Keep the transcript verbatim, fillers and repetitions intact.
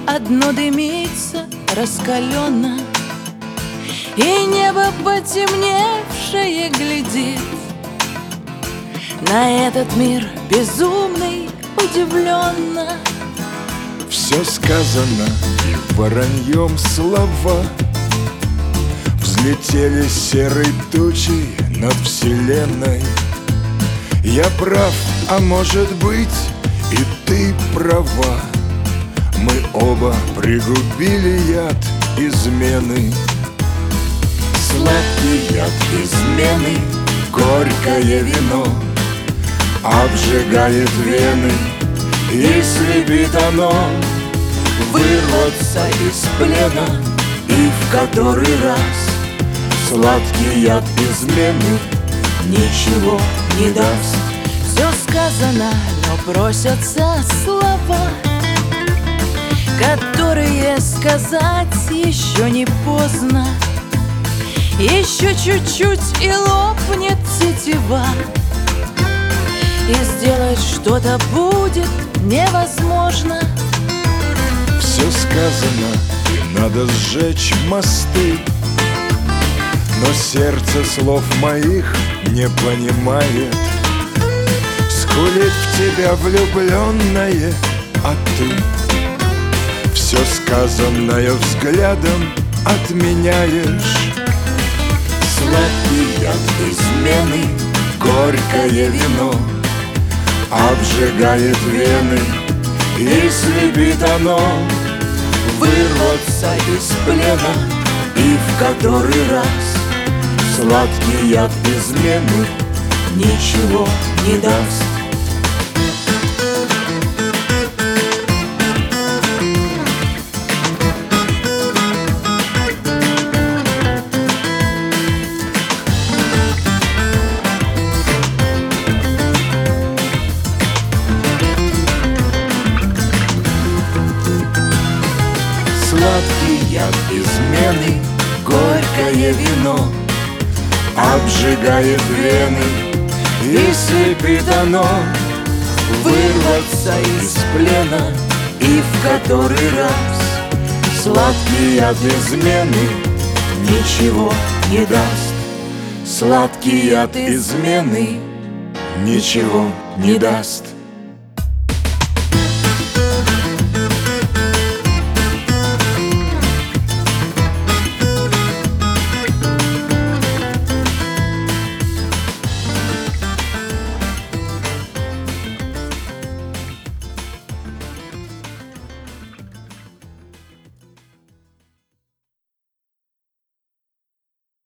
одно дымится раскаленно, и небо потемневшее глядит на этот мир безумный удивленно. Все сказано, и вороньем слова взлетели серой тучей над вселенной. Я прав, а может быть, и ты права. Мы оба пригубили яд измены. Сладкий яд измены, горькое вино обжигает вены, и слепит оно. Вырваться из плена и в который раз сладкий яд измены ничего не даст. Все сказано, но просятся слова, которые сказать еще не поздно. Еще чуть-чуть и лопнет тетива, и сделать что-то будет невозможно. Все сказано, и надо сжечь мосты, но сердце слов моих не понимает. Скулит в тебя влюбленное, а ты все сказанное взглядом отменяешь. Сладкий яд измены, горькое вино обжигает вены, и слепит оно. Вырваться из плена и в который раз сладкий яд измены ничего не даст. Сладкий яд измены, горькое вино обжигает вены, и слепит оно. Вырваться из плена и в который раз сладкий яд измены ничего не даст. Сладкий яд измены ничего не даст.